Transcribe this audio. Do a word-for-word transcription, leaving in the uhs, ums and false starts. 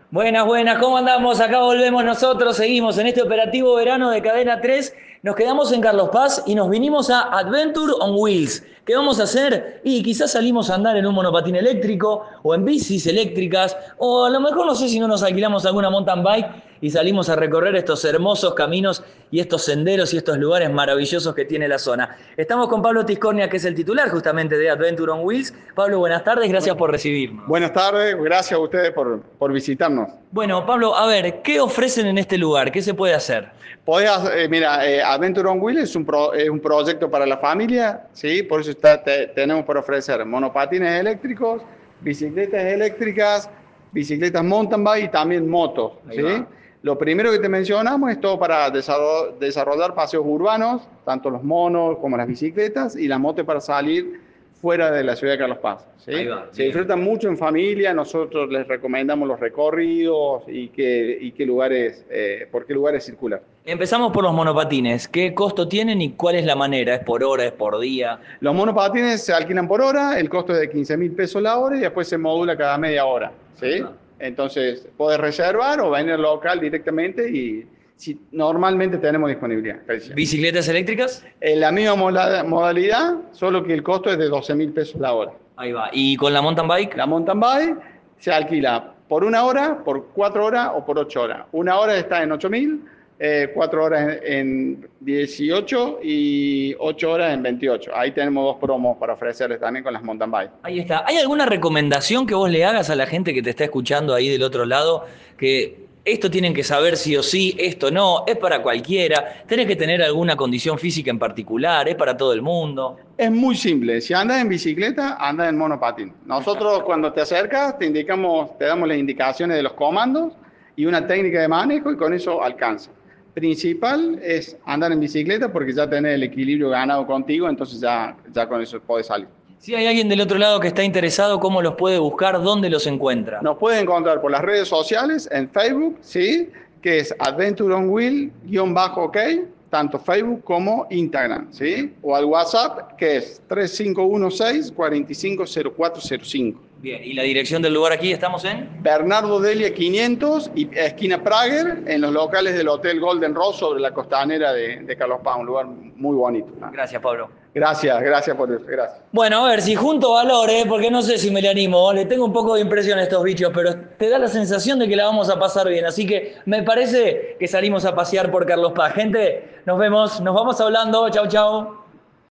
Buenas, buenas, ¿cómo andamos? Acá volvemos nosotros, seguimos en este operativo verano de Cadena tres. Nos quedamos en Carlos Paz y nos vinimos a Adventure on Wheels. ¿Qué vamos a hacer? Y quizás salimos a andar en un monopatín eléctrico o en bicis eléctricas, o a lo mejor no sé si no nos alquilamos alguna mountain bike y salimos a recorrer estos hermosos caminos y estos senderos y estos lugares maravillosos que tiene la zona. Estamos con Pablo Tiscornia, que es el titular justamente de Adventure on Wheels. Pablo, buenas tardes, gracias por recibirnos. Buenas tardes, gracias a ustedes por, por visitarnos. Bueno, Pablo, a ver, ¿qué ofrecen en este lugar? ¿Qué se puede hacer? Podés, eh, mira, eh, Adventure on Wheels es un, pro- es un proyecto para la familia, ¿sí? Por eso está, te- tenemos por ofrecer monopatines eléctricos, bicicletas eléctricas, bicicletas mountain bike y también motos, Ahí ¿sí? va. Lo primero que te mencionamos es todo para desarro- desarrollar paseos urbanos, tanto los monos como las bicicletas, y la moto para salir fuera de la ciudad de Carlos Paz, ¿sí? Ahí va, Se bien. disfrutan mucho en familia, nosotros les recomendamos los recorridos y qué, y qué lugares, eh, por qué lugares circular. Empezamos por los monopatines. ¿Qué costo tienen y cuál es la manera? ¿Es por hora, es por día? Los monopatines se alquilan por hora, el costo es de quince mil pesos la hora y después se modula cada media hora, Ahí ¿sí? va. Entonces, puedes reservar o venir al local directamente y si, normalmente tenemos disponibilidad. ¿Bicicletas eléctricas? En la misma moda- modalidad, solo que el costo es de doce mil pesos la hora. Ahí va. ¿Y con la mountain bike? La mountain bike se alquila por una hora, por cuatro horas o por ocho horas. Una hora está en ocho mil, eh, cuatro horas en, en dieciocho y ocho horas en veintiocho. Ahí tenemos dos promos para ofrecerles también con las mountain bike. Ahí está. ¿Hay alguna recomendación que vos le hagas a la gente que te está escuchando ahí del otro lado? Que esto tienen que saber sí o sí, esto no, es para cualquiera. ¿Tenés que tener alguna condición física en particular? ¿Es para todo el mundo? Es muy simple. Si andas en bicicleta, andas en monopatín. Nosotros cuando te acercas te indicamos, te damos las indicaciones de los comandos y una técnica de manejo y con eso alcanza. Principal es andar en bicicleta porque ya tenés el equilibrio ganado contigo, entonces ya, ya con eso podés salir. Si hay alguien del otro lado que está interesado, ¿cómo los puede buscar? ¿Dónde los encuentra? Nos pueden encontrar por las redes sociales, en Facebook, ¿sí? Que es Adventure on Wheel-OK, tanto Facebook como Instagram, ¿sí? O al WhatsApp, que es tres cinco uno seis, cuatro cinco cero cuatro cero cinco. Bien, ¿y la dirección del lugar aquí? ¿Estamos en? Bernardo Delia quinientos y esquina Prager, en los locales del Hotel Golden Rose sobre la costanera de, de Carlos Paz, un lugar muy bonito. Gracias, Pablo. Gracias, gracias por eso, gracias. Bueno, a ver, si junto valor, ¿eh? Porque no sé si me le animo, le tengo un poco de impresión a estos bichos, pero te da la sensación de que la vamos a pasar bien, así que me parece que salimos a pasear por Carlos Paz. Gente, nos vemos, nos vamos hablando, chau, chau.